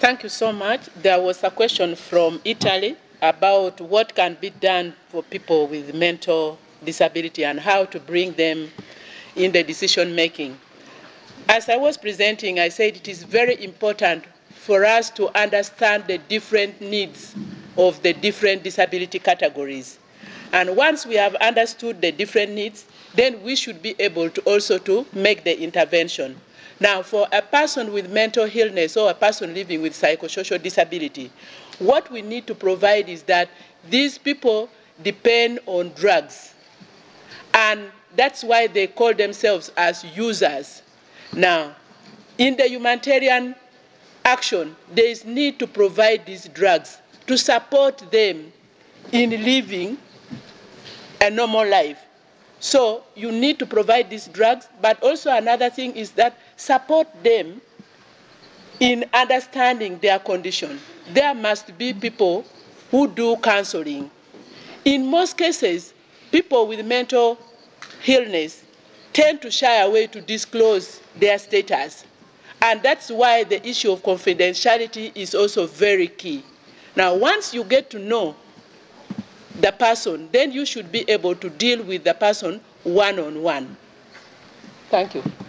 Thank you so much. There was a question from Italy about what can be done for people with mental disability and how to bring them in the decision making. As I was presenting, I said it is very important for us to understand the different needs of the different disability categories. And once we have understood the different needs, then we should be able to also to make the intervention. Now, for a person with mental illness or a person living with psychosocial disability, what we need to provide is that these people depend on drugs. And that's why they call themselves as users. Now, in the humanitarian action, there is need to provide these drugs to support them in living a normal life. So you need to provide these drugs, but also another thing is that support them in understanding their condition. There must be people who do counseling. In most cases, people with mental illness tend to shy away to disclose their status. And that's why the issue of confidentiality is also very key. Now, once you get to know the person, then you should be able to deal with the person one-on-one. Thank you.